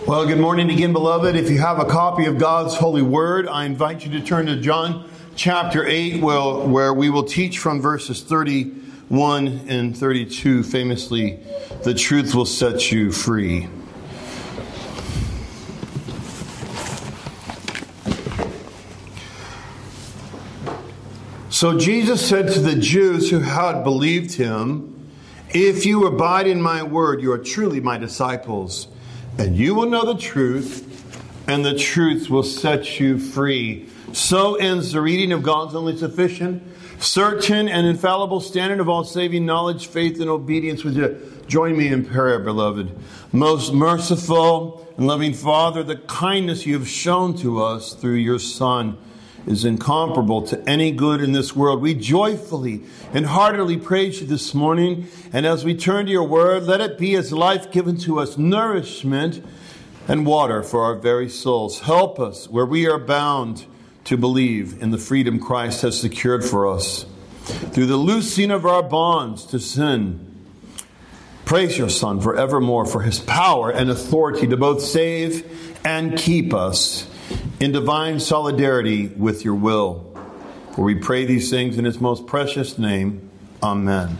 Well, good morning again, beloved. If you have a copy of God's holy word, I invite you to turn to John chapter 8, where we will teach from verses 31 and 32. Famously, the truth will set you free. So Jesus said to the Jews who had believed him, "If you abide in my word, you are truly my disciples. And you will know the truth, and the truth will set you free." So ends the reading of God's only sufficient, certain, and infallible standard of all saving knowledge, faith, and obedience. Would you join me in prayer, beloved? Most merciful and loving Father, the kindness you have shown to us through your Son is incomparable to any good in this world. We joyfully and heartily praise you this morning. And as we turn to your word, let it be as life given to us, nourishment and water for our very souls. Help us where we are bound to believe in the freedom Christ has secured for us through the loosing of our bonds to sin. Praise your Son forevermore for his power and authority to both save and keep us in divine solidarity with your will. For we pray these things in his most precious name. Amen.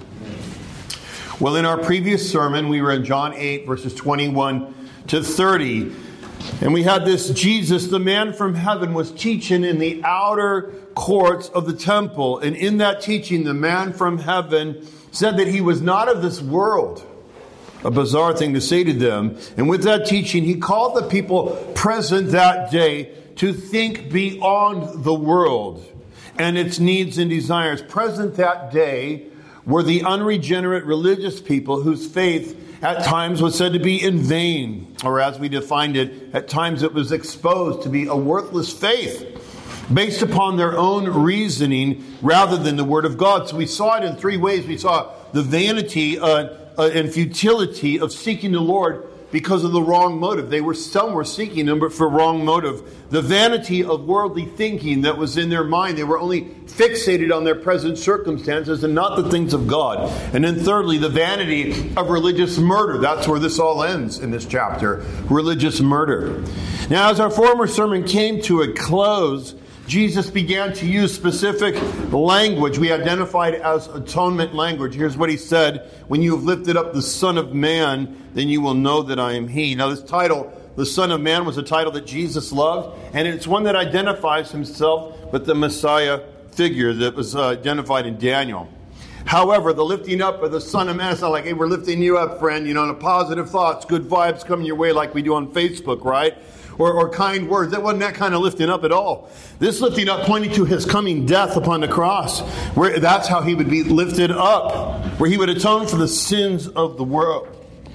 Well, in our previous sermon, we were in John 8, verses 21 to 30. And we had this Jesus, the man from heaven, was teaching in the outer courts of the temple. And in that teaching, the man from heaven said that he was not of this world. A bizarre thing to say to them. And with that teaching, he called the people present that day to think beyond the world and its needs and desires. Present that day were the unregenerate religious people whose faith at times was said to be in vain, or as we defined it, at times it was exposed to be a worthless faith based upon their own reasoning rather than the Word of God. So we saw it in three ways. We saw the vanity and futility of seeking the Lord because of the wrong motive. Some were seeking him, but for wrong motive. The vanity of worldly thinking that was in their mind. They were only fixated on their present circumstances and not the things of God. And then thirdly, the vanity of religious murder. That's where this all ends in this chapter. Religious murder. Now, as our former sermon came to a close, Jesus began to use specific language we identified as atonement language. Here's what he said: "When you have lifted up the Son of Man, then you will know that I am he." Now this title, the Son of Man, was a title that Jesus loved, and it's one that identifies himself with the Messiah figure that was identified in Daniel. However, the lifting up of the Son of Man, it's not like, hey, we're lifting you up, friend, the positive thoughts, good vibes coming your way like we do on Facebook, right? Or kind words. That wasn't that kind of lifting up at all. This lifting up pointing to his coming death upon the cross, where that's how he would be lifted up, where he would atone for the sins of the world.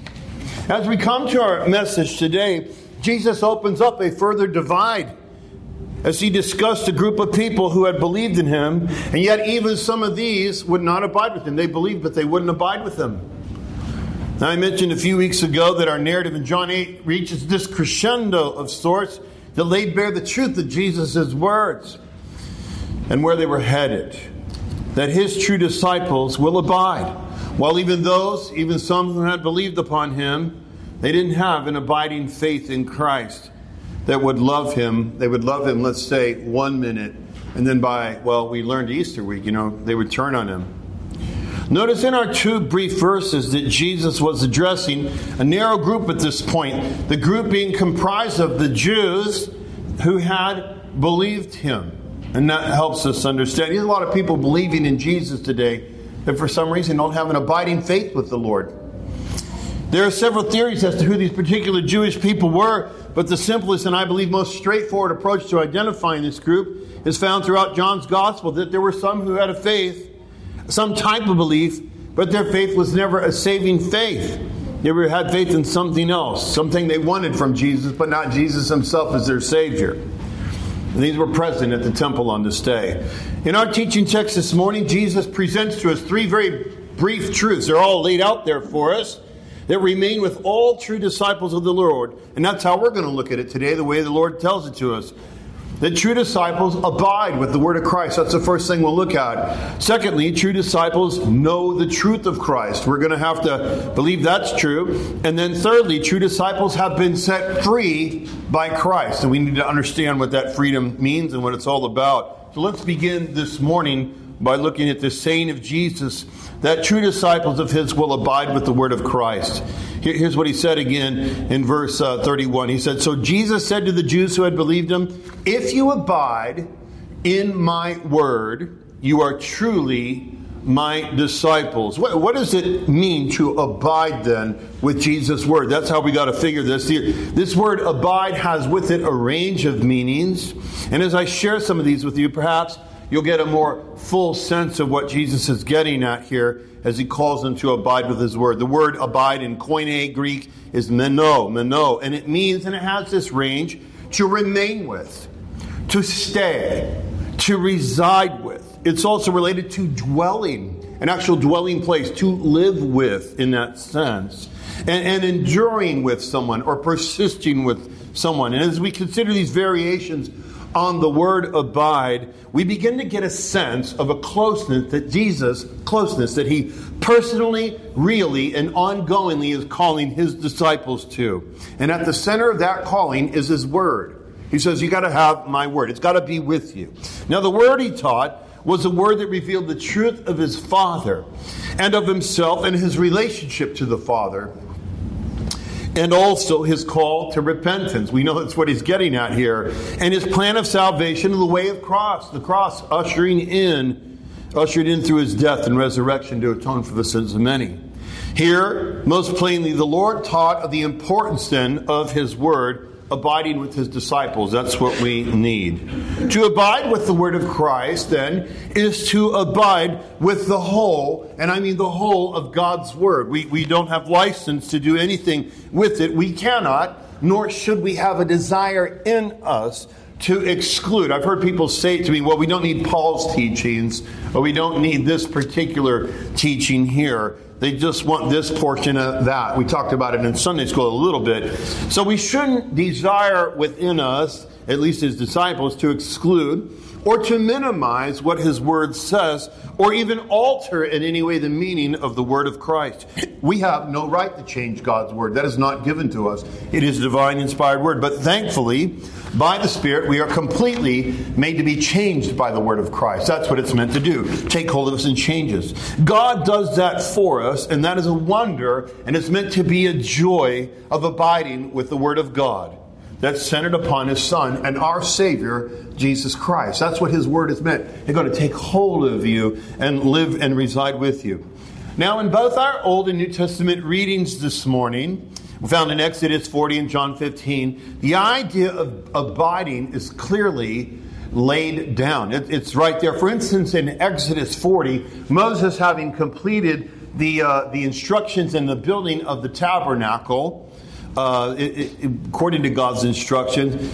As we come to our message today, Jesus opens up a further divide as he discussed a group of people who had believed in him, and yet even some of these would not abide with him. They believed, but they wouldn't abide with him. Now, I mentioned a few weeks ago that our narrative in John 8 reaches this crescendo of sorts that laid bare the truth of Jesus' words and where they were headed. That his true disciples will abide. While even some who had believed upon him, they didn't have an abiding faith in Christ that would love him. They would love him, let's say, 1 minute. And then we learned Easter week, they would turn on him. Notice in our two brief verses that Jesus was addressing a narrow group at this point. The group being comprised of the Jews who had believed him. And that helps us understand. There's a lot of people believing in Jesus today that for some reason don't have an abiding faith with the Lord. There are several theories as to who these particular Jewish people were, but the simplest and I believe most straightforward approach to identifying this group is found throughout John's Gospel, that there were some who had a faith, some type of belief, but their faith was never a saving faith. They had faith in something else, something they wanted from Jesus, but not Jesus himself as their Savior. And these were present at the temple on this day. In our teaching text this morning, Jesus presents to us three very brief truths. They're all laid out there for us that remain with all true disciples of the Lord. And that's how we're going to look at it today, the way the Lord tells it to us. that true disciples abide with the word of Christ. That's the first thing we'll look at. Secondly, true disciples know the truth of Christ. We're going to have to believe that's true. And then thirdly, true disciples have been set free by Christ. And we need to understand what that freedom means and what it's all about. So let's begin this morning by looking at this saying of Jesus, that true disciples of his will abide with the word of Christ. Here's what he said again in verse 31. He said, "So Jesus said to the Jews who had believed him, 'If you abide in my word, you are truly my disciples.'" What does it mean to abide then with Jesus' word? That's how we got to figure this. This word abide has with it a range of meanings. And as I share some of these with you, perhaps you'll get a more full sense of what Jesus is getting at here as he calls them to abide with his word. The word abide in Koine Greek is meno, and it means, and it has this range, to remain with, to stay, to reside with. It's also related to dwelling, an actual dwelling place, to live with in that sense, and enduring with someone or persisting with someone. And as we consider these variations on the word abide, we begin to get a sense of a closeness that he personally, really, and ongoingly is calling his disciples to. And at the center of that calling is his word. He says, you got to have my word. It's got to be with you. Now, the word he taught was a word that revealed the truth of his Father and of himself and his relationship to the Father, and also his call to repentance. We know that's what he's getting at here. And his plan of salvation in the way of the cross ushered in through his death and resurrection to atone for the sins of many. Here, most plainly, the Lord taught of the importance then of his word, abiding with his disciples. That's what we need. To abide with the word of Christ, then, is to abide with the whole, and I mean the whole of God's word. We don't have license to do anything with it. We cannot, nor should we have a desire in us to exclude. I've heard people say to me, well, we don't need Paul's teachings, or we don't need this particular teaching here. They just want this portion of that. We talked about it in Sunday school a little bit. So we shouldn't desire within us, at least as disciples, to exclude or to minimize what his word says, or even alter in any way the meaning of the word of Christ. We have no right to change God's word. That is not given to us. It is a divine inspired word. But thankfully, by the Spirit, we are completely made to be changed by the word of Christ. That's what it's meant to do. Take hold of us and change us. God does that for us, and that is a wonder, and it's meant to be a joy of abiding with the word of God. That's centered upon his Son and our Savior, Jesus Christ. That's what his word is meant. It's going to take hold of you and live and reside with you. Now, in both our Old and New Testament readings this morning, we found in Exodus 40 and John 15, the idea of abiding is clearly laid down. It's right there. For instance, in Exodus 40, Moses, having completed the instructions in the building of the tabernacle, according to God's instructions,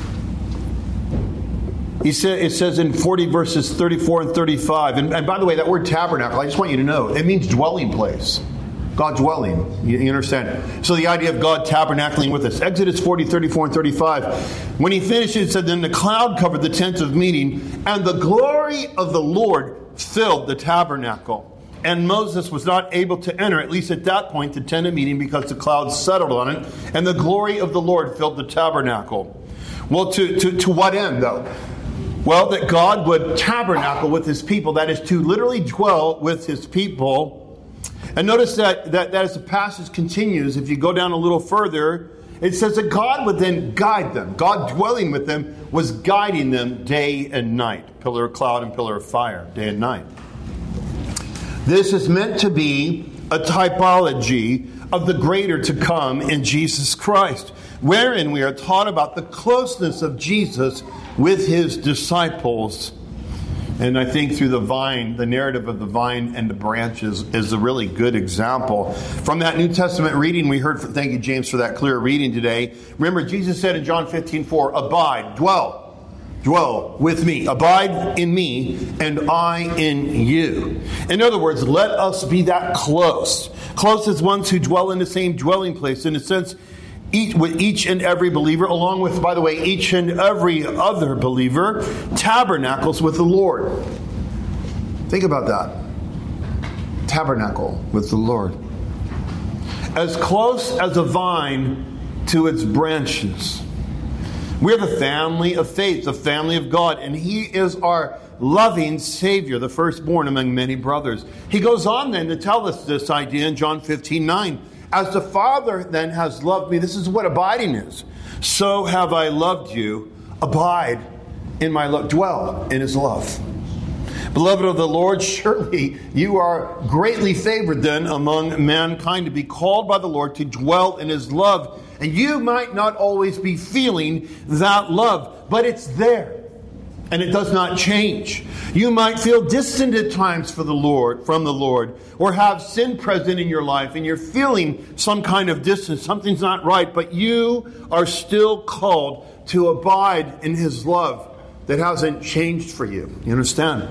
it says in 40 verses 34 and 35, and by the way, that word tabernacle, I just want you to know, it means dwelling place. God dwelling. You understand? So the idea of God tabernacling with us. Exodus 40, 34 and 35. When he finished, it said, "Then the cloud covered the tent of meeting, and the glory of the Lord filled the tabernacle. And Moses was not able to enter, at least at that point, the tent of meeting, because the cloud settled on it, and the glory of the Lord filled the tabernacle." Well, to what end, though? Well, that God would tabernacle with his people. That is, to literally dwell with his people. And notice that as the passage continues, if you go down a little further, it says that God would then guide them. God dwelling with them was guiding them day and night. Pillar of cloud and pillar of fire, day and night. This is meant to be a typology of the greater to come in Jesus Christ, wherein we are taught about the closeness of Jesus with his disciples. And I think through the vine, the narrative of the vine and the branches is a really good example. From that New Testament reading we heard, thank you, James, for that clear reading today. Remember, Jesus said in John 15:4, abide, dwell with me. Abide in me, and I in you. In other words, let us be that close. Close as ones who dwell in the same dwelling place. In a sense, with each and every believer, along with, by the way, each and every other believer, tabernacles with the Lord. Think about that. Tabernacle with the Lord. As close as a vine to its branches. We're the family of faith, the family of God, and He is our loving Savior, the firstborn among many brothers. He goes on then to tell us this idea in John 15:9. As the Father then has loved me, this is what abiding is. So have I loved you. Abide in my love. Dwell in His love. Beloved of the Lord, surely you are greatly favored then among mankind to be called by the Lord to dwell in His love. And you might not always be feeling that love, but it's there. And it does not change. You might feel distant at times from the Lord, or have sin present in your life, and you're feeling some kind of distance. Something's not right, but you are still called to abide in His love that hasn't changed for you. You understand?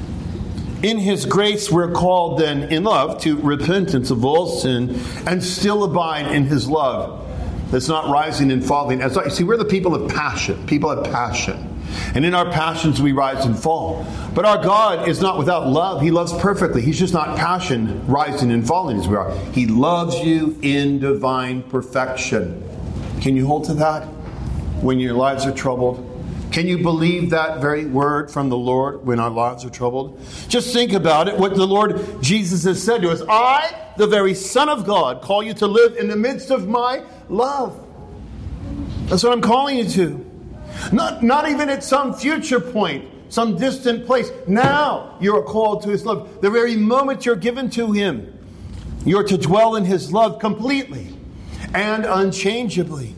In His grace, we're called then in love to repentance of all sin and still abide in His love that's not rising and falling. See, we're the people of passion. People have passion. And in our passions we rise and fall. But our God is not without love. He loves perfectly. He's just not passion rising and falling as we are. He loves you in divine perfection. Can you hold to that when your lives are troubled? Can you believe that very word from the Lord when our lives are troubled? Just think about it, what the Lord Jesus has said to us. I, the very Son of God, call you to live in the midst of my love. That's what I'm calling you to. Not even at some future point, some distant place. Now you are called to His love. The very moment you're given to Him, you're to dwell in His love completely and unchangeably.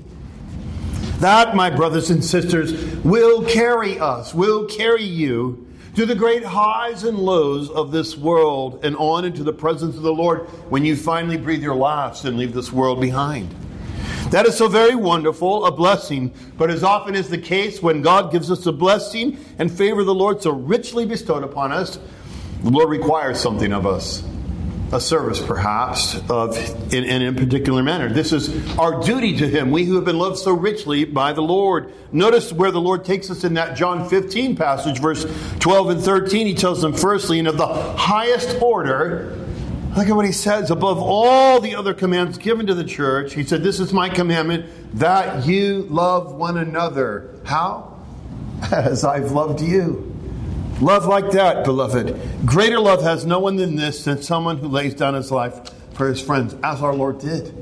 That, my brothers and sisters, will carry us, will carry you to the great highs and lows of this world and on into the presence of the Lord when you finally breathe your last and leave this world behind. That is so very wonderful, a blessing. But as often is the case, when God gives us a blessing and favor of the Lord so richly bestowed upon us, the Lord requires something of us. A service, perhaps, in a particular manner. This is our duty to Him, we who have been loved so richly by the Lord. Notice where the Lord takes us in that John 15 passage, verse 12 and 13. He tells them, firstly, and of the highest order. Look at what He says. Above all the other commands given to the church, He said, this is my commandment, that you love one another. How? As I've loved you. Love like that, beloved. Greater love has no one than this, than someone who lays down his life for his friends, as our Lord did.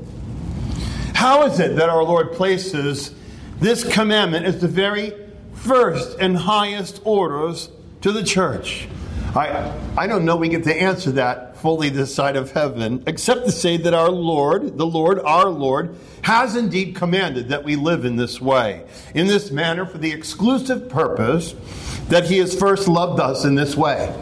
How is it that our Lord places this commandment as the very first and highest orders to the church? I don't know we get to answer that fully this side of heaven, except to say that our Lord, our Lord, has indeed commanded that we live in this way, in this manner, for the exclusive purpose that He has first loved us in this way.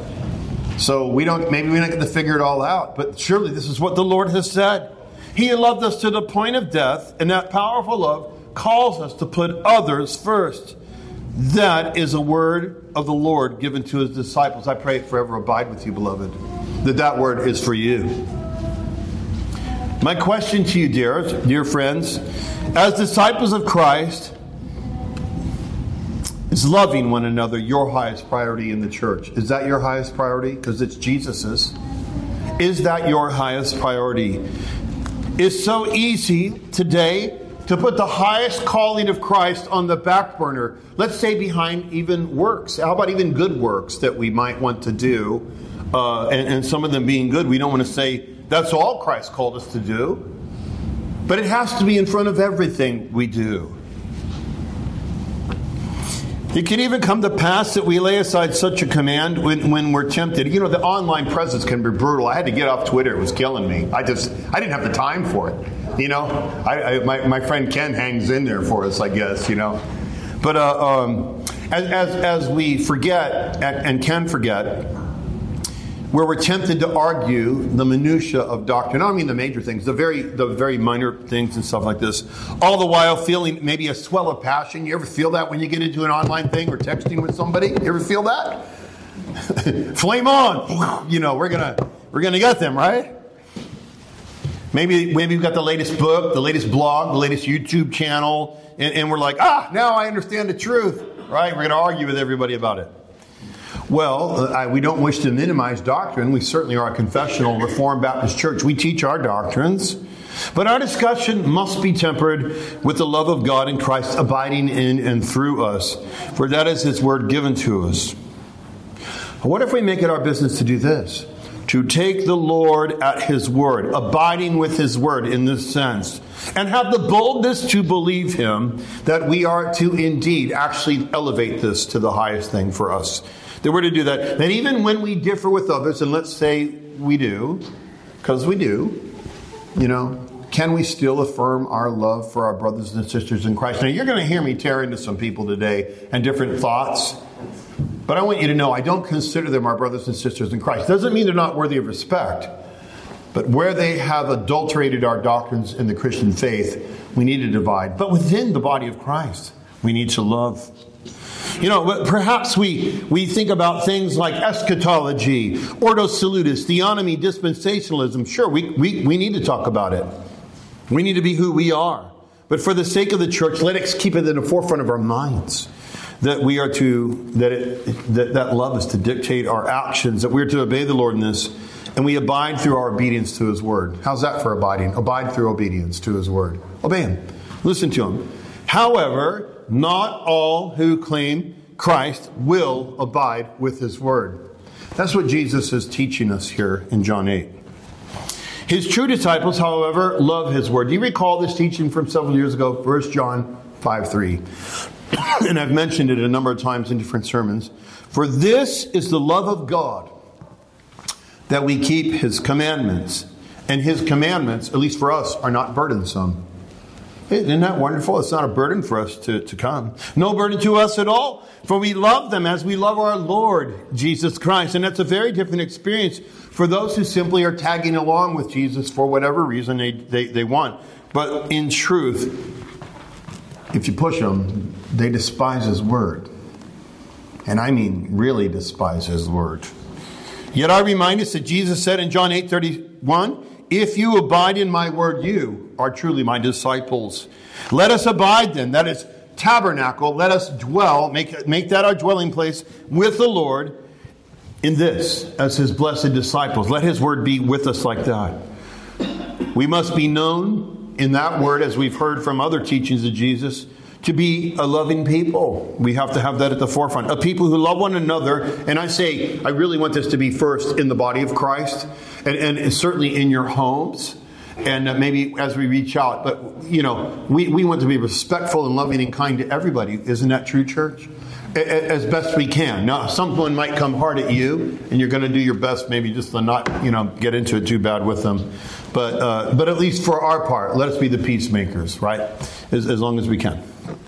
So maybe we don't get to figure it all out, but surely this is what the Lord has said. He loved us to the point of death, and that powerful love calls us to put others first. That is a word of the Lord given to His disciples. I pray it forever abide with you, beloved, that word is for you. My question to you, dear friends, as disciples of Christ, is loving one another your highest priority in the church? Is that your highest priority? Because it's Jesus's. Is that your highest priority? It's so easy today to put the highest calling of Christ on the back burner. Let's say behind even works. How about even good works that we might want to do? And some of them being good, we don't want to say that's all Christ called us to do. But it has to be in front of everything we do. It can even come to pass that we lay aside such a command when we're tempted. You know, the online presence can be brutal. I had to get off Twitter. It was killing me. I didn't have the time for it. You know, my friend Ken hangs in there for us, I guess, you know. But as we forget and can forget, where we're tempted to argue the minutia of doctrine. I don't mean the major things, the very minor things and stuff like this. All the while feeling maybe a swell of passion. You ever feel that when you get into an online thing or texting with somebody? You ever feel that? Flame on! You know, we're gonna get them, right? Maybe we've got the latest book, the latest blog, the latest YouTube channel, and we're like, now I understand the truth, right? We're going to argue with everybody about it. Well, we don't wish to minimize doctrine. We certainly are a confessional Reformed Baptist church. We teach our doctrines. But our discussion must be tempered with the love of God in Christ abiding in and through us, for that is His word given to us. What if we make it our business to do this? To take the Lord at His word, abiding with His word in this sense, and have the boldness to believe Him that we are to indeed actually elevate this to the highest thing for us. That we're to do that. That even when we differ with others, and let's say we do, because we do, can we still affirm our love for our brothers and sisters in Christ? Now, you're going to hear me tear into some people today and different thoughts. But I want you to know I don't consider them our brothers and sisters in Christ. Doesn't mean they're not worthy of respect. But where they have adulterated our doctrines in the Christian faith, we need to divide. But within the body of Christ, we need to love. Perhaps we think about things like eschatology, Ordo Salutis, theonomy, dispensationalism. Sure, we need to talk about it. We need to be who we are. But for the sake of the church, let us keep it in the forefront of our minds. That we are that love is to dictate our actions, that we are to obey the Lord in this, and we abide through our obedience to His word. How's that for abiding? Abide through obedience to His word. Obey Him. Listen to Him. However, not all who claim Christ will abide with His word. That's what Jesus is teaching us here in John 8. His true disciples, however, love His word. Do you recall this teaching from several years ago? 1 John 5:3. And I've mentioned it a number of times in different sermons. For this is the love of God, that we keep His commandments. And His commandments, at least for us, are not burdensome. Isn't that wonderful? It's not a burden for us to come. No burden to us at all. For we love them as we love our Lord, Jesus Christ. And that's a very different experience for those who simply are tagging along with Jesus for whatever reason they want. But in truth, if you push them, they despise His word. And I mean really despise His word. Yet I remind us that Jesus said in John 8:31, if you abide in my word, you are truly my disciples. Let us abide then. That is tabernacle. Let us dwell, make that our dwelling place with the Lord in this as His blessed disciples. Let His word be with us like that. We must be known in that word, as we've heard from other teachings of Jesus, to be a loving people. We have to have that at the forefront. A people who love one another. And I really want this to be first in the body of Christ. And certainly in your homes. And maybe as we reach out. But, we want to be respectful and loving and kind to everybody. Isn't that true, church? As best we can. Now, someone might come hard at you. And you're going to do your best maybe just to not, get into it too bad with them. But at least for our part, let us be the peacemakers, right? As long as we can.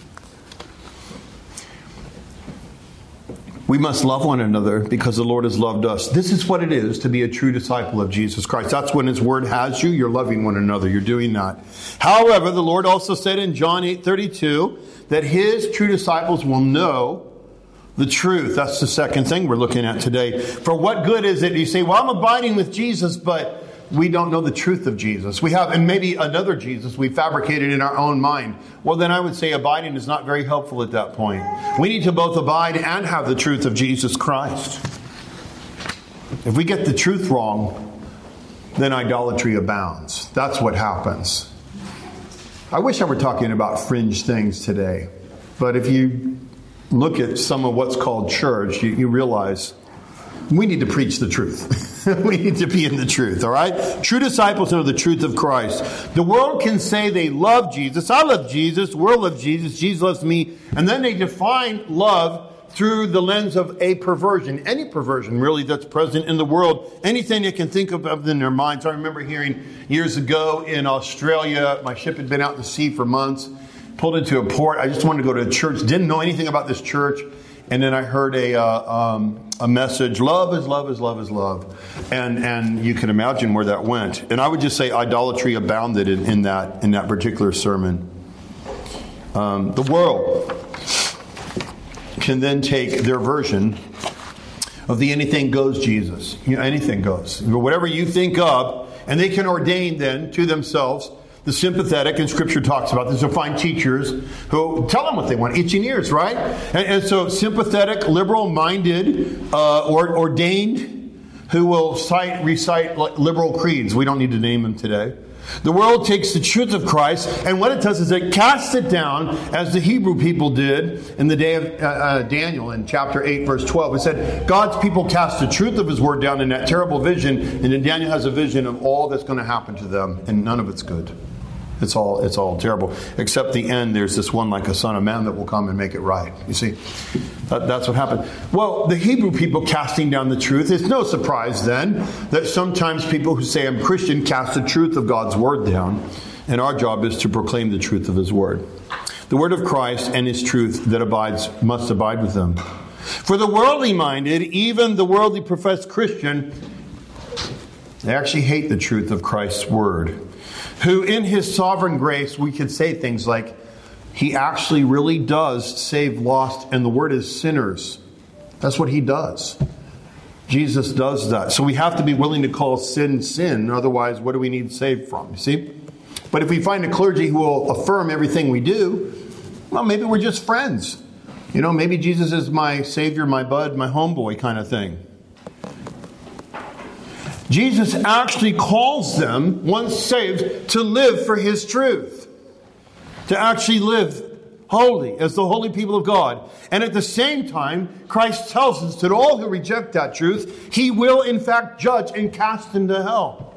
We must love one another because the Lord has loved us. This is what it is to be a true disciple of Jesus Christ. That's when His word has you. You're loving one another. You're doing that. However, the Lord also said in John 8:32 that His true disciples will know the truth. That's the second thing we're looking at today. For what good is it? You say, well, I'm abiding with Jesus, but we don't know the truth of Jesus. We have, and maybe another Jesus we fabricated in our own mind. Well, then I would say abiding is not very helpful at that point. We need to both abide and have the truth of Jesus Christ. If we get the truth wrong, then idolatry abounds. That's what happens. I wish I were talking about fringe things today. But if you look at some of what's called church, you realize we need to preach the truth. We need to be in the truth, all right? True disciples know the truth of Christ. The world can say they love Jesus. I love Jesus. The world loves Jesus. Jesus loves me. And then they define love through the lens of a perversion. Any perversion, really, that's present in the world. Anything they can think of in their minds. I remember hearing years ago in Australia, my ship had been out to sea for months, pulled into a port. I just wanted to go to a church. Didn't know anything about this church. And then I heard a message, love is love is love is love. And you can imagine where that went. And I would just say idolatry abounded in that particular sermon. The world can then take their version of the anything goes Jesus. Anything goes. Whatever you think of, And they can ordain then to themselves the sympathetic, and Scripture talks about this. They'll find teachers who tell them what they want, itching ears, right? And so sympathetic, liberal-minded, ordained, who will recite liberal creeds. We don't need to name them today. The world takes the truth of Christ, and what it does is it casts it down, as the Hebrew people did in the day of Daniel in chapter 8, verse 12. It said, God's people cast the truth of His word down in that terrible vision, and then Daniel has a vision of all that's going to happen to them, and none of it's good. It's all terrible. Except the end, there's this one like a son of man that will come and make it right. You see, that's what happened. Well, the Hebrew people casting down the truth, it's no surprise then that sometimes people who say I'm Christian cast the truth of God's word down. And our job is to proclaim the truth of His word. The word of Christ and His truth that abides must abide with them. For the worldly minded, even the worldly professed Christian, they actually hate the truth of Christ's word. Who in His sovereign grace, we could say things like, He actually really does save lost, and the word is sinners. That's what He does. Jesus does that. So we have to be willing to call sin, sin. Otherwise, what do we need saved from? You see? But if we find a clergy who will affirm everything we do, well, maybe we're just friends. Maybe Jesus is my Savior, my bud, my homeboy kind of thing. Jesus actually calls them, once saved, to live for His truth. To actually live holy as the holy people of God. And at the same time, Christ tells us that all who reject that truth, He will in fact judge and cast into hell.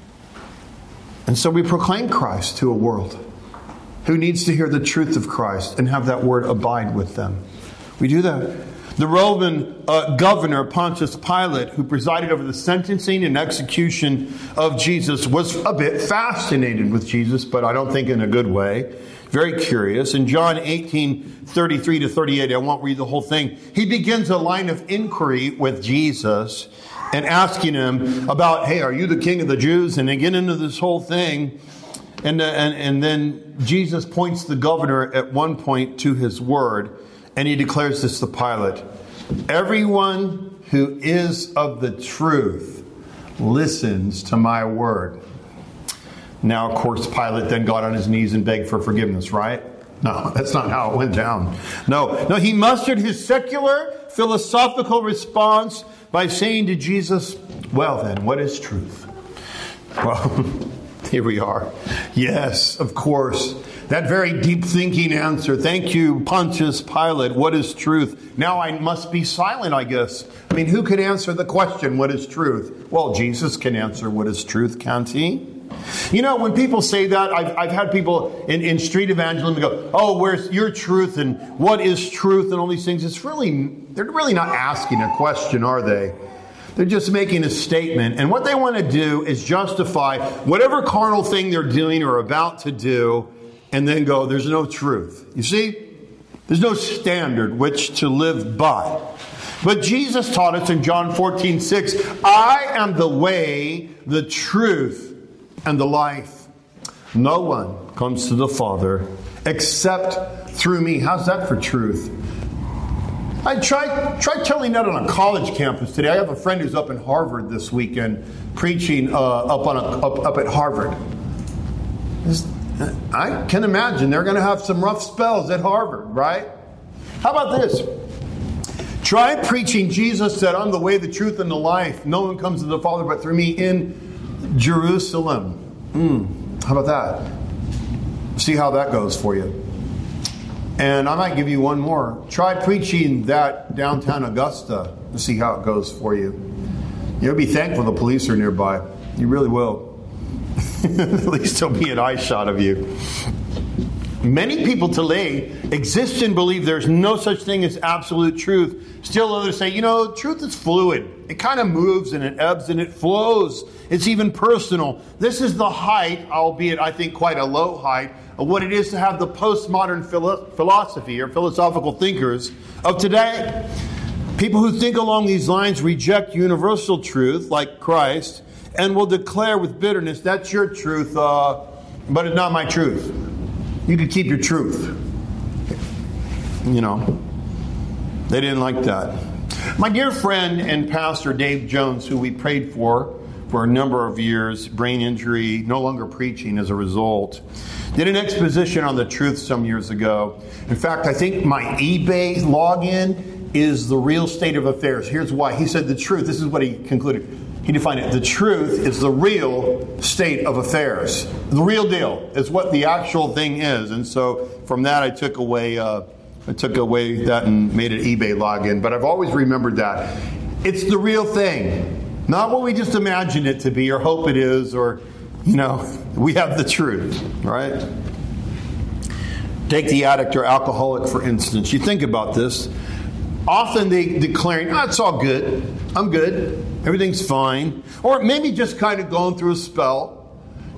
And so we proclaim Christ to a world who needs to hear the truth of Christ and have that word abide with them. We do that. The Roman governor, Pontius Pilate, who presided over the sentencing and execution of Jesus, was a bit fascinated with Jesus, but I don't think in a good way. Very curious. In John 18:33-38, I won't read the whole thing, he begins a line of inquiry with Jesus and asking Him about, hey, are you the King of the Jews? And they get into this whole thing. And then Jesus points the governor at one point to His word. And He declares this to Pilate. Everyone who is of the truth listens to my word. Now, of course, Pilate then got on his knees and begged for forgiveness, right? No, that's not how it went down. No, he mustered his secular, philosophical response by saying to Jesus, well then, what is truth? Well, here we are. Yes, of course. That very deep thinking answer. Thank you, Pontius Pilate. What is truth? Now I must be silent, I guess. I mean, who could answer the question, what is truth? Well, Jesus can answer what is truth, can't He? When people say that, I've had people in street evangelism go, oh, where's your truth and what is truth and all these things. They're really not asking a question, are they? They're just making a statement. And what they want to do is justify whatever carnal thing they're doing or about to do, and then go, there's no truth. You see? There's no standard which to live by. But Jesus taught us in John 14:6, I am the way, the truth, and the life. No one comes to the Father except through me. How's that for truth? I tried telling that on a college campus today. I have a friend who's up in Harvard this weekend preaching up at Harvard. I can imagine they're going to have some rough spells at Harvard, right? How about this? Try preaching Jesus said, I'm the way, the truth, and the life. No one comes to the Father but through me in Jerusalem. How about that? See how that goes for you. And I might give you one more. Try preaching that downtown Augusta to see how it goes for you. You'll be thankful the police are nearby. You really will. At least there'll be an eye shot of you. Many people today exist and believe there's no such thing as absolute truth. Still others say, truth is fluid. It kind of moves and it ebbs and it flows. It's even personal. This is the height, albeit I think quite a low height, of what it is to have the postmodern philosophy or philosophical thinkers of today. People who think along these lines reject universal truth like Christ and will declare with bitterness, that's your truth, but it's not my truth. You can keep your truth. They didn't like that. My dear friend and pastor Dave Jones, who we prayed for for a number of years, brain injury, no longer preaching as a result. Did an exposition on the truth some years ago. In fact, I think my eBay login is the real state of affairs. Here's why. He said the truth, this is what he concluded. He defined it. The truth is the real state of affairs. The real deal is what the actual thing is. And so from that I took away that and made an eBay login. But I've always remembered that. It's the real thing. Not what we just imagine it to be or hope it is, or, we have the truth, right? Take the addict or alcoholic, for instance. You think about this. Often they declaring, it's all good. I'm good. Everything's fine. Or maybe just kind of going through a spell.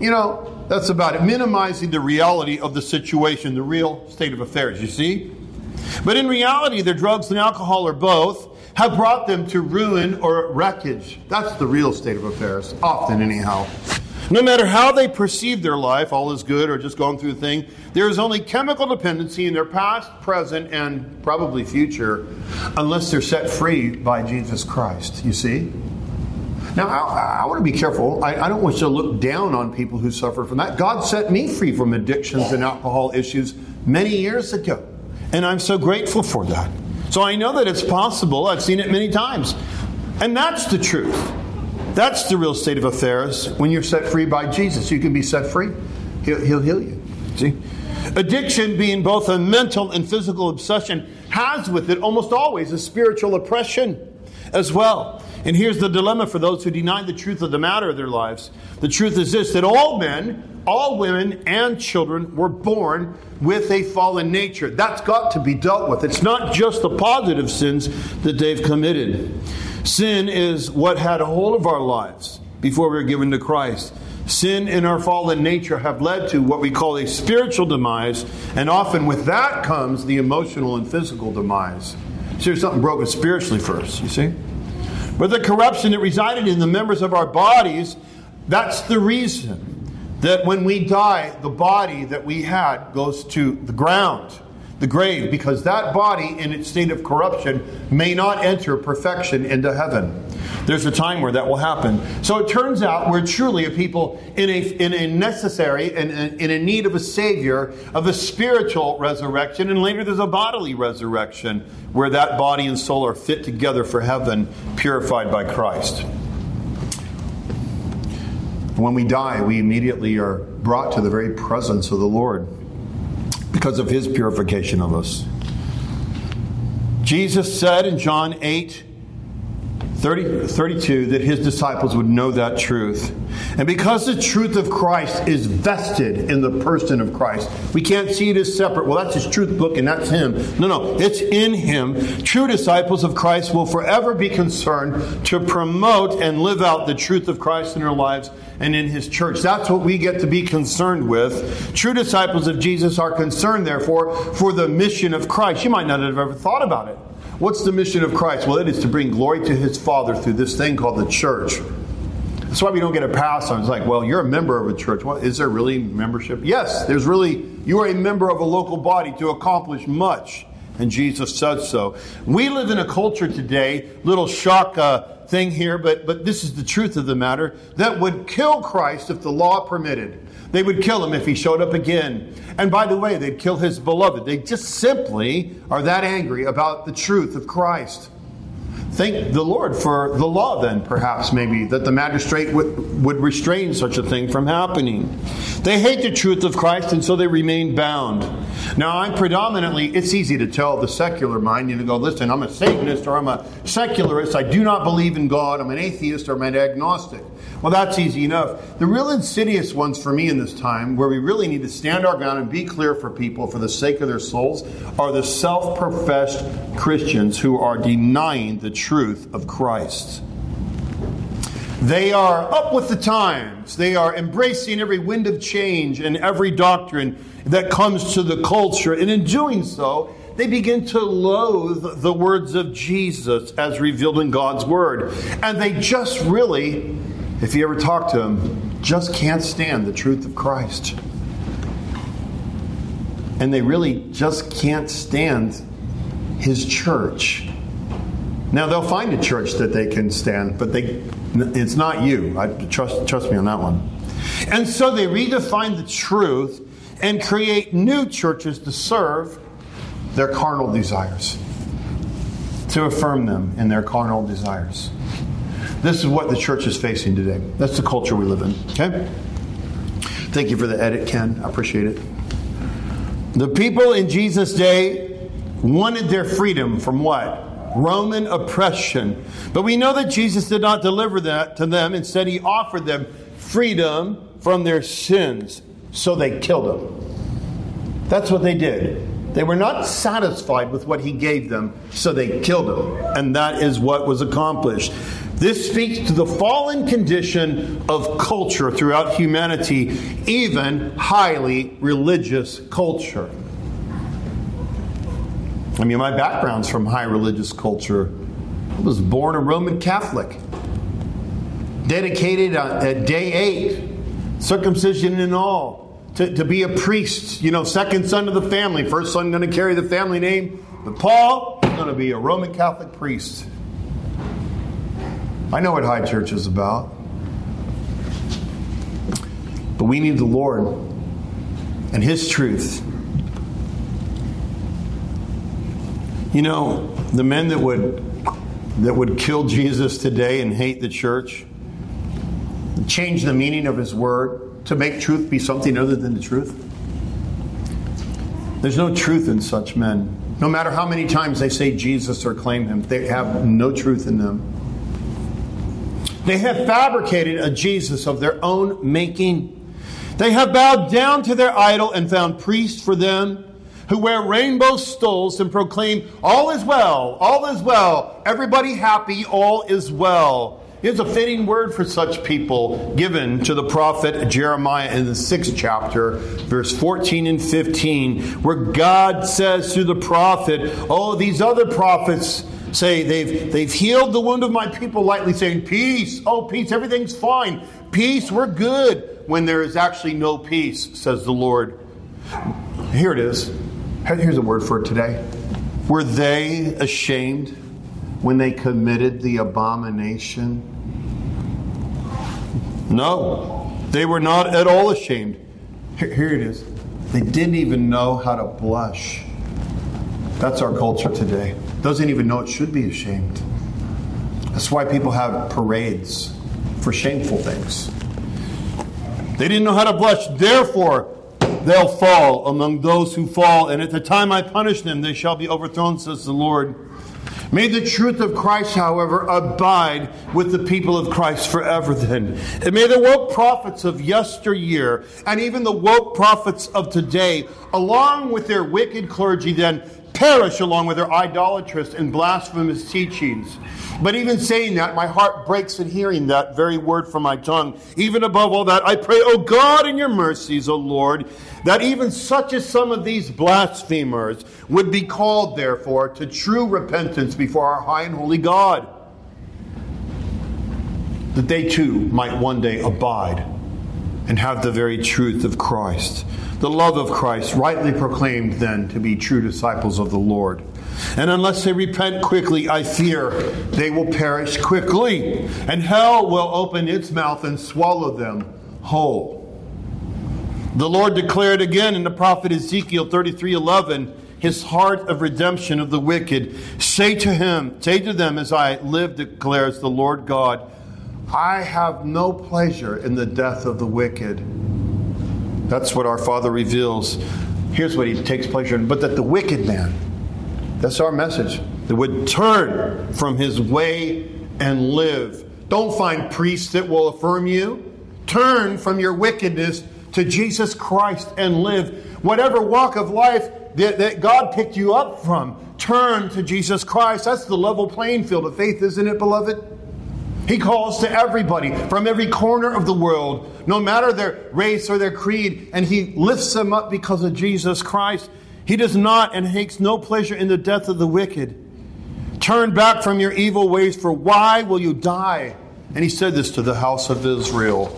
That's about it. Minimizing the reality of the situation, the real state of affairs, you see? But in reality, their drugs and alcohol, or both, have brought them to ruin or wreckage. That's the real state of affairs, often anyhow. No matter how they perceive their life, all is good or just going through a thing, there is only chemical dependency in their past, present, and probably future, unless they're set free by Jesus Christ, you see? Now, I want to be careful. I don't want you to look down on people who suffer from that. God set me free from addictions and alcohol issues many years ago, and I'm so grateful for that. So I know that it's possible. I've seen it many times. And that's the truth. That's the real state of affairs. When you're set free by Jesus, you can be set free. He'll heal you. See? Addiction, being both a mental and physical obsession, has with it almost always a spiritual oppression as well. And here's the dilemma for those who deny the truth of the matter of their lives. The truth is this, that all men, all women, and children were born with a fallen nature. That's got to be dealt with. It's not just the positive sins that they've committed. Sin is what had a hold of our lives before we were given to Christ. Sin and our fallen nature have led to what we call a spiritual demise, and often with that comes the emotional and physical demise. So there's something broken spiritually first, you see? But the corruption that resided in the members of our bodies, that's the reason that when we die, the body that we had goes to the ground, the grave, because that body in its state of corruption may not enter perfection into heaven. There's a time where that will happen. So it turns out we're truly a people in a necessary and in a need of a Savior, of a spiritual resurrection, and later there's a bodily resurrection where that body and soul are fit together for heaven, purified by Christ. When we die, we immediately are brought to the very presence of the Lord because of His purification of us. Jesus said in John 8:32 that His disciples would know that truth. And because the truth of Christ is vested in the person of Christ, we can't see it as separate. Well, that's His truth book and that's Him. No, it's in Him. True disciples of Christ will forever be concerned to promote and live out the truth of Christ in their lives and in His church. That's what we get to be concerned with. True disciples of Jesus are concerned, therefore, for the mission of Christ. You might not have ever thought about it. What's the mission of Christ? Well, it is to bring glory to His Father through this thing called the church. That's why we don't get a pass on it. It's like, well, you're a member of a church. Well, is there really membership? Yes, you are a member of a local body to accomplish much. And Jesus said so. We live in a culture today, little shock thing here, but this is the truth of the matter, that would kill Christ if the law permitted. They would kill Him if He showed up again. And by the way, they'd kill His beloved. They just simply are that angry about the truth of Christ. Thank the Lord for the law then, perhaps, maybe, that the magistrate would restrain such a thing from happening. They hate the truth of Christ, and so they remain bound. Now, it's easy to tell the secular mind, go, listen, I'm a Satanist or I'm a secularist. I do not believe in God. I'm an atheist or I'm an agnostic. Well, that's easy enough. The real insidious ones for me in this time, where we really need to stand our ground and be clear for people for the sake of their souls, are the self-professed Christians who are denying the truth of Christ. They are up with the times. They are embracing every wind of change and every doctrine that comes to the culture. And in doing so, they begin to loathe the words of Jesus as revealed in God's Word. And they just really, if you ever talk to them, just can't stand the truth of Christ. And they really just can't stand His church. Now, they'll find a church that they can stand, but it's not you. Trust me on that one. And so they redefine the truth and create new churches to serve their carnal desires, to affirm them in their carnal desires. This is what the church is facing today. That's the culture we live in. Okay? Thank you for the edit, Ken. I appreciate it. The people in Jesus' day wanted their freedom from what? Roman oppression. But we know that Jesus did not deliver that to them. Instead, he offered them freedom from their sins. So they killed him. That's what they did. They were not satisfied with what he gave them, so they killed him. And that is what was accomplished. This speaks to the fallen condition of culture throughout humanity, even highly religious culture. I mean, my background's from high religious culture. I was born a Roman Catholic. Dedicated at day 8, circumcision and all. To be a priest, second son of the family. First son going to carry the family name. But Paul is going to be a Roman Catholic priest. I know what high church is about. But we need the Lord and His truth. The men that would kill Jesus today and hate the church, change the meaning of His word, to make truth be something other than the truth. There's no truth in such men. No matter how many times they say Jesus or claim Him, they have no truth in them. They have fabricated a Jesus of their own making. They have bowed down to their idol and found priests for them who wear rainbow stoles and proclaim, all is well, everybody happy, all is well. Here's a fitting word for such people given to the prophet Jeremiah in the 6th chapter, verse 14 and 15, where God says through the prophet, these other prophets say they've healed the wound of my people lightly, saying, peace, peace, everything's fine. Peace, we're good, when there is actually no peace, says the Lord. Here it is. Here's a word for it today. Were they ashamed when they committed the abomination? No, they were not at all ashamed. Here it is. They didn't even know how to blush. That's our culture today. Doesn't even know it should be ashamed. That's why people have parades for shameful things. They didn't know how to blush. Therefore, they'll fall among those who fall. And at the time I punish them, they shall be overthrown, says the Lord. May the truth of Christ, however, abide with the people of Christ forever then. And may the woke prophets of yesteryear, and even the woke prophets of today, along with their wicked clergy then, perish along with their idolatrous and blasphemous teachings. But even saying that, my heart breaks at hearing that very word from my tongue. Even above all that, I pray, O God, in your mercies, O Lord, that even such as some of these blasphemers would be called, therefore, to true repentance before our high and holy God, that they too might one day abide and have the very truth of Christ, the love of Christ, rightly proclaimed then to be true disciples of the Lord. And unless they repent quickly, I fear they will perish quickly, and hell will open its mouth and swallow them whole. The Lord declared again in the prophet Ezekiel 33:11, His heart of redemption of the wicked. Say to them, as I live, declares the Lord God, I have no pleasure in the death of the wicked. That's what our Father reveals. Here's what He takes pleasure in. But that the wicked man, that's our message, that would turn from his way and live. Don't find priests that will affirm you. Turn from your wickedness to Jesus Christ and live. Whatever walk of life that God picked you up from, turn to Jesus Christ. That's the level playing field of faith, isn't it, beloved? He calls to everybody from every corner of the world, no matter their race or their creed, and He lifts them up because of Jesus Christ. He does not and takes no pleasure in the death of the wicked. Turn back from your evil ways, for why will you die? And He said this to the house of Israel.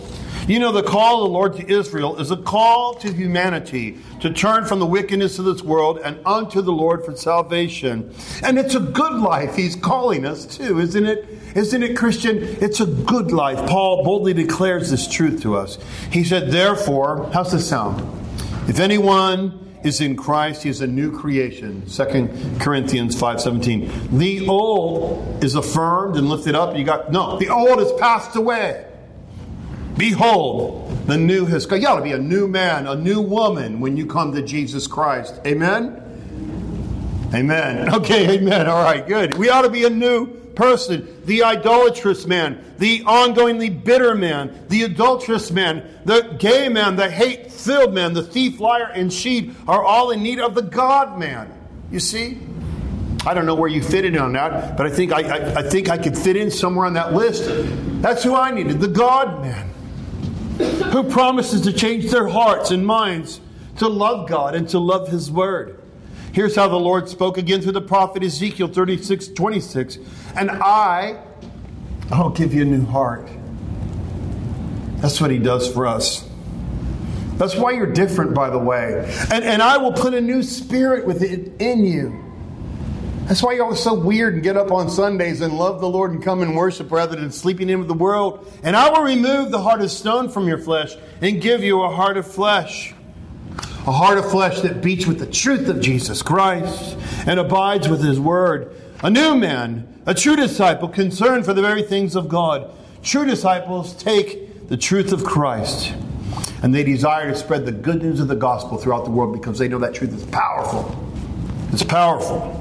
You know, the call of the Lord to Israel is a call to humanity to turn from the wickedness of this world and unto the Lord for salvation. And it's a good life He's calling us to, isn't it? Isn't it, Christian? It's a good life. Paul boldly declares this truth to us. He said, therefore, how's this sound? If anyone is in Christ, he is a new creation. 2 Corinthians 5:17. The old is affirmed and lifted up. The old has passed away. Behold, the new has come. You ought to be a new man, a new woman when you come to Jesus Christ. Amen? Amen. Okay, amen. All right, good. We ought to be a new person. The idolatrous man, the ongoingly bitter man, the adulterous man, the gay man, the hate-filled man, the thief, liar, and cheat are all in need of the God man. You see? I don't know where you fit in on that, but I think I could fit in somewhere on that list. That's who I needed, the God man, who promises to change their hearts and minds to love God and to love His Word. Here's how the Lord spoke again through the prophet Ezekiel 36:26. And I'll give you a new heart. That's what He does for us. That's why you're different, by the way. And I will put a new spirit within you. That's why you're all so weird and get up on Sundays and love the Lord and come and worship rather than sleeping in with the world. And I will remove the heart of stone from your flesh and give you a heart of flesh. A heart of flesh that beats with the truth of Jesus Christ and abides with His Word. A new man, a true disciple, concerned for the very things of God. True disciples take the truth of Christ and they desire to spread the good news of the gospel throughout the world because they know that truth is powerful. It's powerful.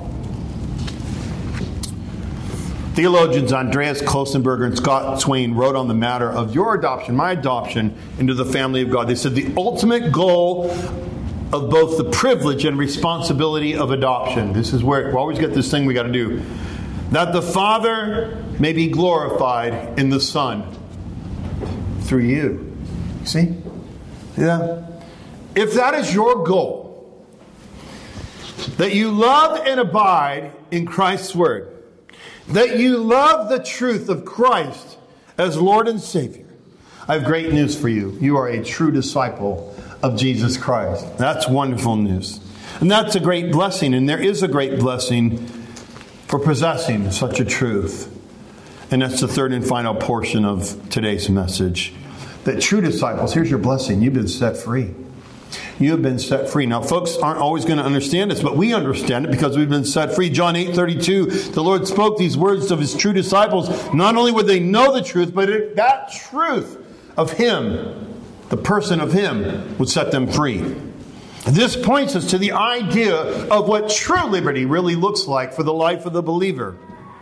Theologians Andreas Klosenberger and Scott Swain wrote on the matter of your adoption, my adoption, into the family of God. They said the ultimate goal of both the privilege and responsibility of adoption. This is where we always get this thing we got to do. That the Father may be glorified in the Son through you. See? Yeah. If that is your goal, that you love and abide in Christ's Word, that you love the truth of Christ as Lord and Savior, I have great news for you. You are a true disciple of Jesus Christ. That's wonderful news. And that's a great blessing. And there is a great blessing for possessing such a truth. And that's the third and final portion of today's message. That true disciples, here's your blessing. You've been set free. You have been set free. Now, folks aren't always going to understand this, but we understand it because we've been set free. John 8:32, the Lord spoke these words of His true disciples. Not only would they know the truth, but that truth of Him, the person of Him, would set them free. This points us to the idea of what true liberty really looks like for the life of the believer.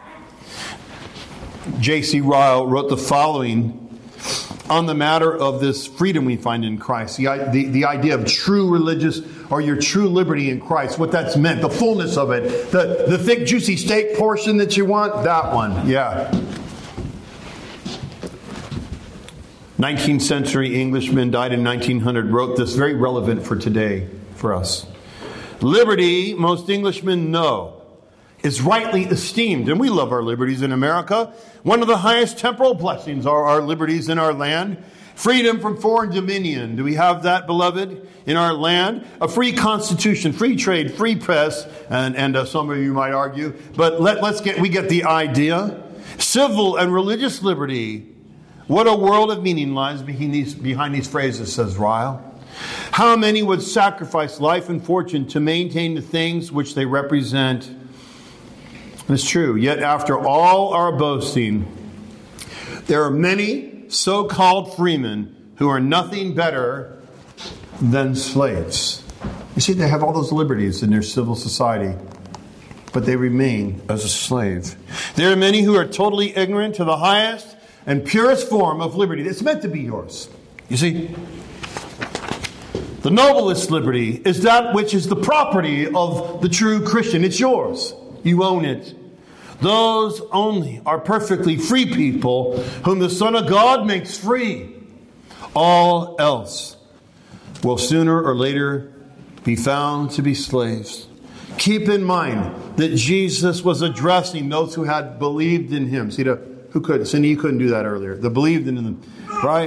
J.C. Ryle wrote the following on the matter of this freedom we find in Christ. The idea of true religious or your true liberty in Christ, what that's meant, the fullness of it, the thick, juicy steak portion that you want, that one, yeah. 19th century Englishman, died in 1900, wrote this, very relevant for today, for us. Liberty, most Englishmen know, is rightly esteemed. And we love our liberties in America. One of the highest temporal blessings are our liberties in our land. Freedom from foreign dominion. Do we have that, beloved, in our land? A free constitution, free trade, free press, and some of you might argue, but we get the idea. Civil and religious liberty. What a world of meaning lies behind these phrases, says Ryle. How many would sacrifice life and fortune to maintain the things which they represent? It's true. Yet after all our boasting, there are many so-called freemen who are nothing better than slaves. You see, they have all those liberties in their civil society, but they remain as a slave. There are many who are totally ignorant to the highest and purest form of liberty that's meant to be yours. You see, the noblest liberty is that which is the property of the true Christian. It's yours. You own it. Those only are perfectly free people whom the Son of God makes free. All else will sooner or later be found to be slaves. Keep in mind that Jesus was addressing those who had believed in Him. See, who could? Cindy, you couldn't do that earlier. The believed in Him, right?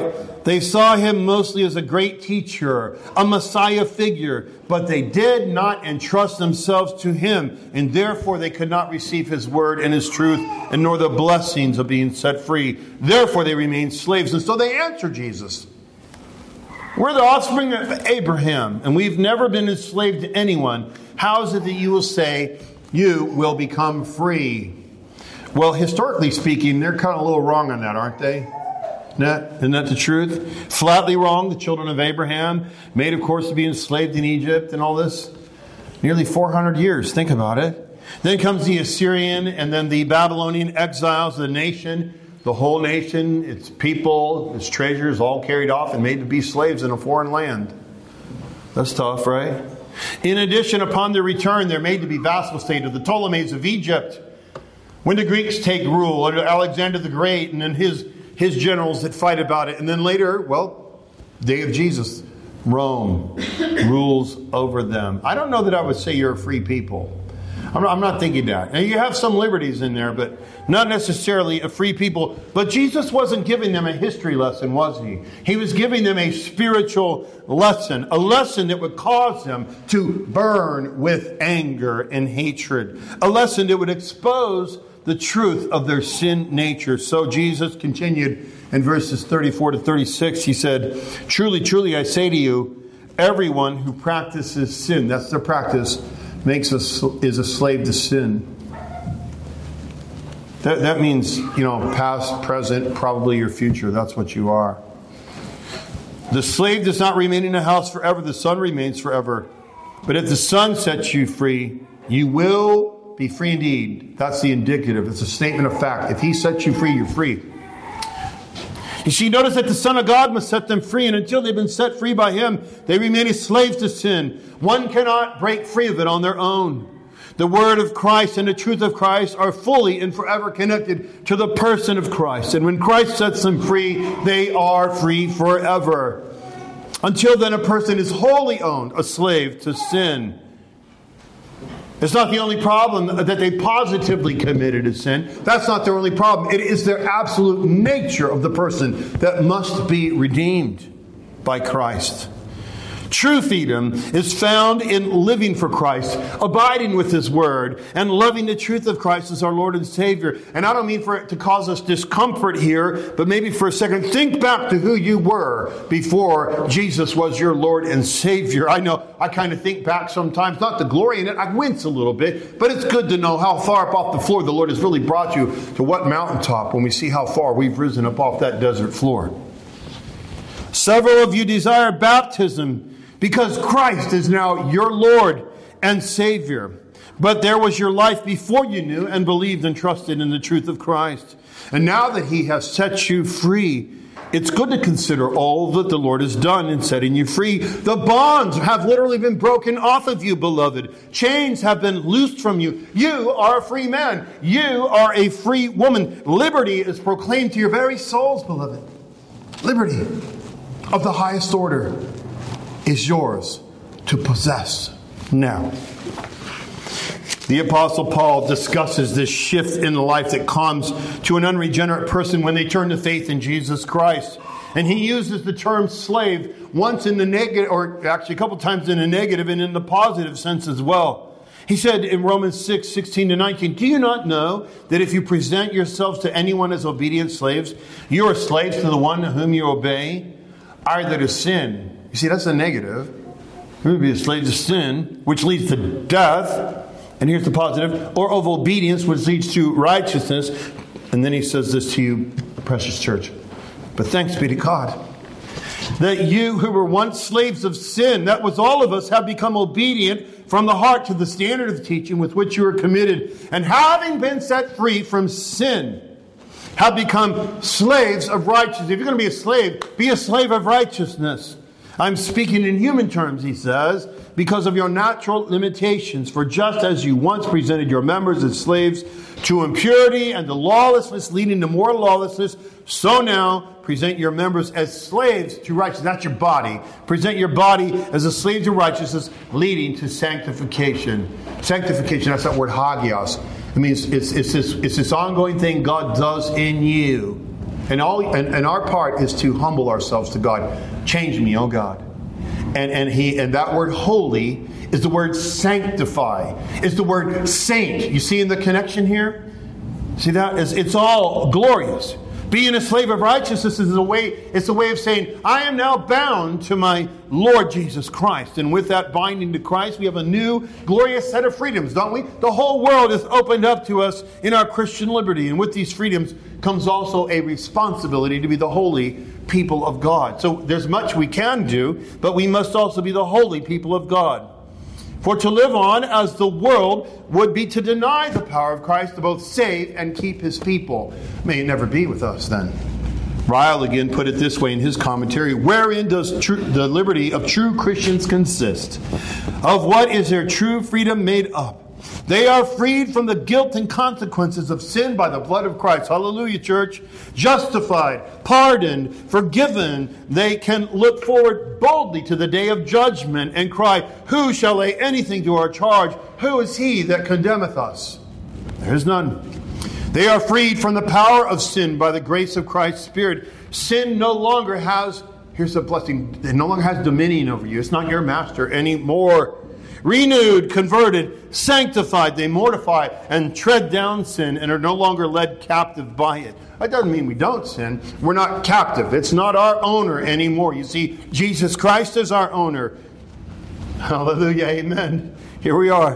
They saw him mostly as a great teacher, a Messiah figure, but they did not entrust themselves to him, and therefore they could not receive his word and his truth, and nor the blessings of being set free. Therefore they remained slaves. And so they answered Jesus. We're the offspring of Abraham, and we've never been enslaved to anyone. How is it that you will say you will become free? Well, historically speaking, they're kind of a little wrong on that, aren't they? Isn't that the truth? Flatly wrong. The children of Abraham, made, of course, to be enslaved in Egypt and all this. Nearly 400 years. Think about it. Then comes the Assyrian and then the Babylonian exiles, the nation, the whole nation, its people, its treasures, all carried off and made to be slaves in a foreign land. That's tough, right? In addition, upon their return, they're made to be vassal state of the Ptolemies of Egypt. When the Greeks take rule, under Alexander the Great, and then his generals that fight about it. And then later, well, day of Jesus, Rome rules over them. I don't know that I would say you're a free people. I'm not thinking that. Now, you have some liberties in there, but not necessarily a free people. But Jesus wasn't giving them a history lesson, was he? He was giving them a spiritual lesson, a lesson that would cause them to burn with anger and hatred, a lesson that would expose the truth of their sin nature. So Jesus continued in verses 34 to 36. He said, "Truly, truly, I say to you, everyone who practices sin," that's their practice, is a slave to sin. That means, past, present, probably your future. That's what you are. The slave does not remain in a house forever. The son remains forever. But if the son sets you free, you will be free indeed. That's the indicative. It's a statement of fact. If he sets you free, you're free. You see, notice that the Son of God must set them free, and until they've been set free by him, they remain as slaves to sin. One cannot break free of it on their own. The word of Christ and the truth of Christ are fully and forever connected to the person of Christ. And when Christ sets them free, they are free forever. Until then, a person is wholly owned, a slave to sin. It's not the only problem that they positively committed a sin. That's not their only problem. It is their absolute nature of the person that must be redeemed by Christ. True freedom is found in living for Christ, abiding with his word, and loving the truth of Christ as our Lord and Savior. And I don't mean for it to cause us discomfort here, but maybe for a second, think back to who you were before Jesus was your Lord and Savior. I know I kind of think back sometimes, not to glory in it, I wince a little bit, but it's good to know how far up off the floor the Lord has really brought you to what mountaintop when we see how far we've risen up off that desert floor. Several of you desire baptism because Christ is now your Lord and Savior. But there was your life before you knew and believed and trusted in the truth of Christ. And now that he has set you free, it's good to consider all that the Lord has done in setting you free. The bonds have literally been broken off of you, beloved. Chains have been loosed from you. You are a free man. You are a free woman. Liberty is proclaimed to your very souls, beloved. Liberty of the highest order is yours to possess now. The Apostle Paul discusses this shift in life that comes to an unregenerate person when they turn to faith in Jesus Christ. And he uses the term slave once in the negative, or actually a couple times in the negative and in the positive sense as well. He said in Romans 6:16 to 19, "Do you not know that if you present yourselves to anyone as obedient slaves, you are slaves to the one to whom you obey, either to sin." You see, that's the negative. You would be a slave to sin, which leads to death. And here's the positive. Or of obedience, which leads to righteousness. And then he says this to you, precious church. But thanks be to God, that you who were once slaves of sin, that was all of us, have become obedient from the heart to the standard of teaching with which you were committed. And having been set free from sin, have become slaves of righteousness. If you're going to be a slave of righteousness. I'm speaking in human terms, he says, because of your natural limitations. For just as you once presented your members as slaves to impurity and to lawlessness, leading to more lawlessness, so now present your members as slaves to righteousness. That's your body. Present your body as a slave to righteousness, leading to sanctification. Sanctification, that's that word hagios. It means it's this ongoing thing God does in you. And our part is to humble ourselves to God. Change me, oh God. And that word holy is the word sanctify. It's the word saint. You see in the connection here? See that? It's all glorious. Being a slave of righteousness is it's a way of saying, I am now bound to my Lord Jesus Christ. And with that binding to Christ, we have a new glorious set of freedoms, don't we? The whole world is opened up to us in our Christian liberty. And with these freedoms comes also a responsibility to be the holy people of God. So there's much we can do, but we must also be the holy people of God. For to live on as the world would be to deny the power of Christ to both save and keep his people. May it never be with us then. Ryle again put it this way in his commentary: wherein does the liberty of true Christians consist? Of what is their true freedom made up? They are freed from the guilt and consequences of sin by the blood of Christ. Hallelujah, church. Justified, pardoned, forgiven. They can look forward boldly to the day of judgment and cry, who shall lay anything to our charge? Who is he that condemneth us? There is none. They are freed from the power of sin by the grace of Christ's Spirit. Sin no longer has, here's the blessing, it no longer has dominion over you. It's not your master anymore. Renewed, converted, sanctified, they mortify and tread down sin and are no longer led captive by it. That doesn't mean we don't sin. We're not captive. It's not our owner anymore. You see, Jesus Christ is our owner. Hallelujah, amen. Here we are.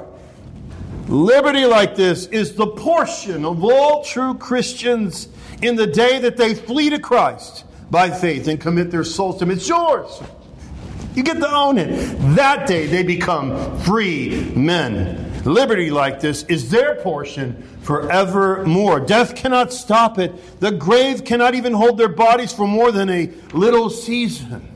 Liberty like this is the portion of all true Christians in the day that they flee to Christ by faith and commit their souls to Him. It's yours. You get to own it. That day they become free men. Liberty like this is their portion forevermore. Death cannot stop it. The grave cannot even hold their bodies for more than a little season.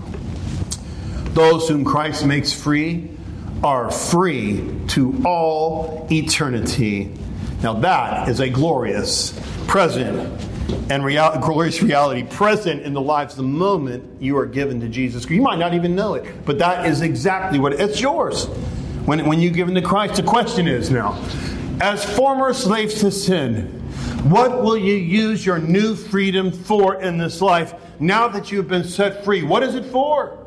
Those whom Christ makes free are free to all eternity. Now that is a glorious present and glorious reality present in the lives the moment you are given to Jesus. You might not even know it, but that is exactly what it's yours. When you give in to Christ, the question is now, as former slaves to sin, what will you use your new freedom for in this life now that you've been set free? What is it for?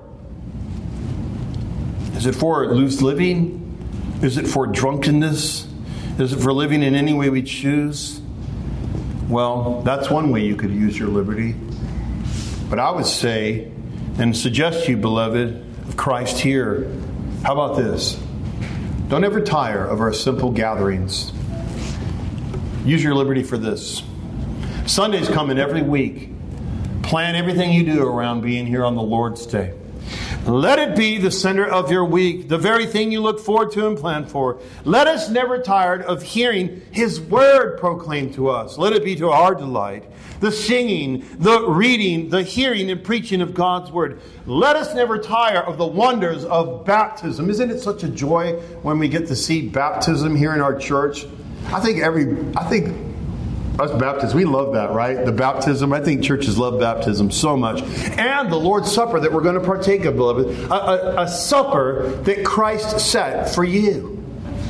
Is it for loose living? Is it for drunkenness? Is it for living in any way we choose? Well, that's one way you could use your liberty. But I would say and suggest to you, beloved, of Christ here, how about this? Don't ever tire of our simple gatherings. Use your liberty for this. Sunday's coming every week. Plan everything you do around being here on the Lord's Day. Let it be the center of your week, the very thing you look forward to and plan for. Let us never tire of hearing His Word proclaimed to us. Let it be to our delight. The singing, the reading, the hearing and preaching of God's Word. Let us never tire of the wonders of baptism. Isn't it such a joy when we get to see baptism here in our church? I think us Baptists, we love that, right? The baptism. I think churches love baptism so much. And the Lord's Supper that we're going to partake of, beloved. A supper that Christ set for you.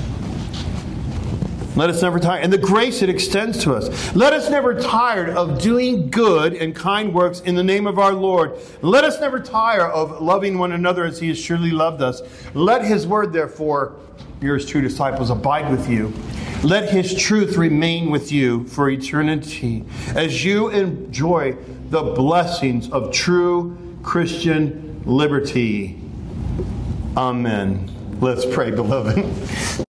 Let us never tire. And the grace it extends to us. Let us never tire of doing good and kind works in the name of our Lord. Let us never tire of loving one another as He has surely loved us. Let His Word, therefore, yours true disciples, abide with you. Let His truth remain with you for eternity as you enjoy the blessings of true Christian liberty. Amen. Let's pray, beloved.